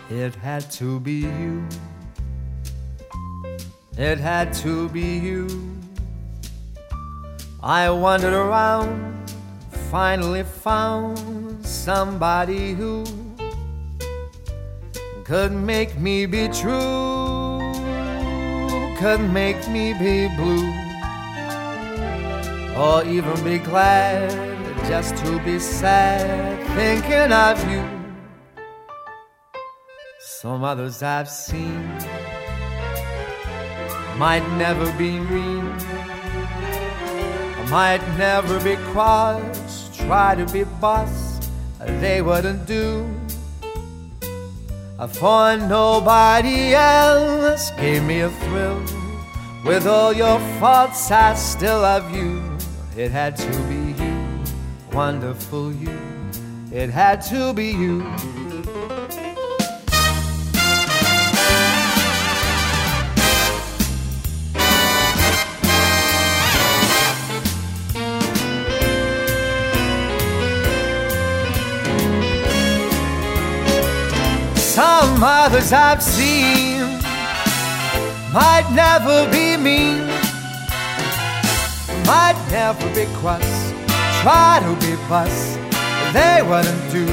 It had to be you. It had to be you. I wandered around, finally found somebody who could make me be true, could make me be blue, or even be glad just to be sad thinking of you. Some others I've seen might never be mean, might never be cross, try to be boss, they wouldn't do. For nobody else gave me a thrill. With all your faults, I still love you. It had to be you, wonderful you. It had to be you. Some others I've seen might never be mean, might never be cross, try to be boss, they wouldn't do.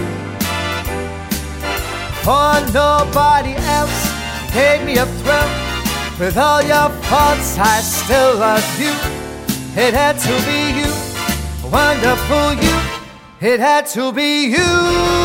For nobody else gave me a thrill. With all your faults, I still love you. It had to be you, wonderful you. It had to be you.